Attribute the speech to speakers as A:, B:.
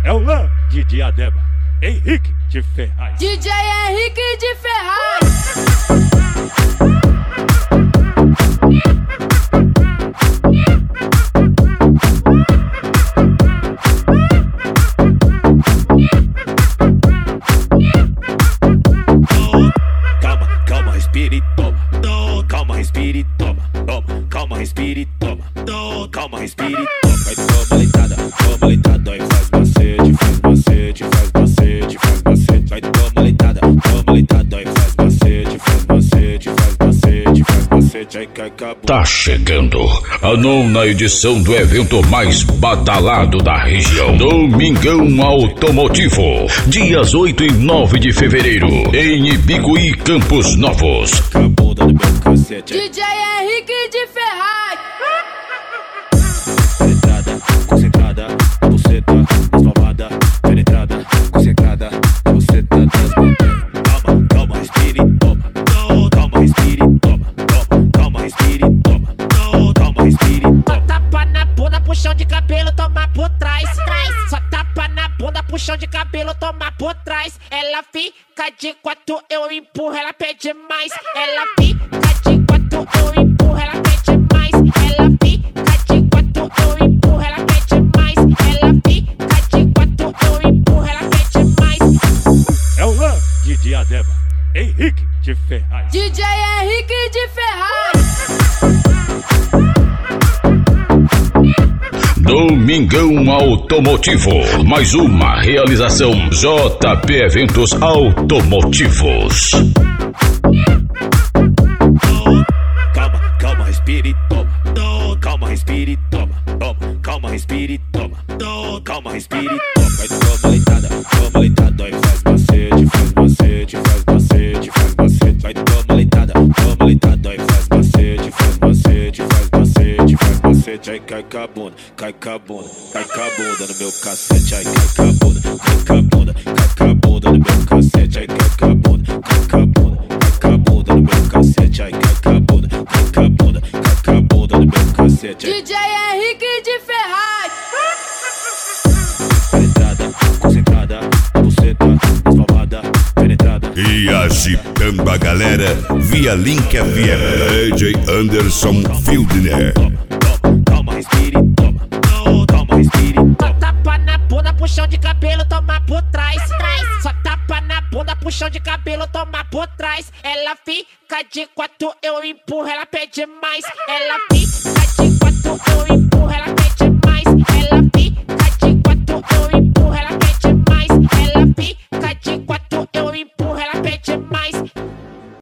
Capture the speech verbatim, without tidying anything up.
A: É o Lã de Diadema, Henrique de Ferraz.
B: D J Henrique de Ferraz.
A: Calma, calma, respira e toma. Calma, respira e toma. Toma, calma, respira e toma. Calma, respira e toma. Vai, toma leitada, toma leitada. E faz macete, faz macete, faz macete, faz macete. Vai, toma leitada, toma leitada. E faz macete, faz macete, faz macete, faz macete. Aí cai cabo.
C: Tá chegando a nona edição do evento mais badalado da região, Domingão Automotivo, dias oito e nove de fevereiro, em Ibicuí, Campos Novos.
B: D J Henrique de Ferraz.
A: Penetrada, concentrada, buceta, desmamada. Penetrada, concentrada, buceta, desmamada. Calma, calma, respira e toma. Calma, respira e toma. Calma, respira e toma. Calma, respira e toma.
D: Só tapa na bunda, puxão de cabelo, toma por trás. Só tapa na bunda, puxão de cabelo, toma por trás. Ela fica de quatro, eu empurro, ela pede mais. Ela fica de quatro, eu empurro, ela pede mais. Ela fica de quatro, eu empurro, ela pede mais. Ela fica de quatro, eu empurro, ela pede mais.
A: É o Lã de Diadema, Henrique de Ferraz.
B: D J Henrique de Ferraz.
C: Domingão Automotivo, mais uma realização J P Eventos Automotivos.
A: Calma, calma, respira e toma. Calma, respira e toma. Toma, calma, respira e toma. Calma, respira e toma. Vai, toma leitada, toma leitada. E faz macete, faz macete, faz macete, faz macete. Vai, toma leitada, toma leitada. E faz macete, faz macete, faz macete, faz macete. Aí cai com a bunda, cai com a bunda, cai com a bunda no meu cacete. Aí cai com a bunda, cai com a bunda, cai com a bunda no meu cacete. Aí cai com a bunda, cai com a bunda, cai com a bunda no meu cacete. Aí cai com a bunda, cai com a bunda, cai com a bunda no meu cacete.
B: D J Henrique de Ferraz.
A: Penetrada, concentrada, buceta, desmamada. Penetrada.
E: E agitando a galera via Link F M, D J Anderson Fildner.
A: Calma, respira e toma. Calma, respira e
D: Só
A: toma.
D: tapa na bunda, puxão de cabelo, toma por trás. Só tapa na bunda, puxão de cabelo, toma por trás. Ela fica de quatro, eu empurro, ela pede mais. Ela fica de quatro, eu empurro, ela pede mais. Ela fica de quatro, eu empurro, ela pede mais. Ela fica de quatro, eu empurro, ela pede mais.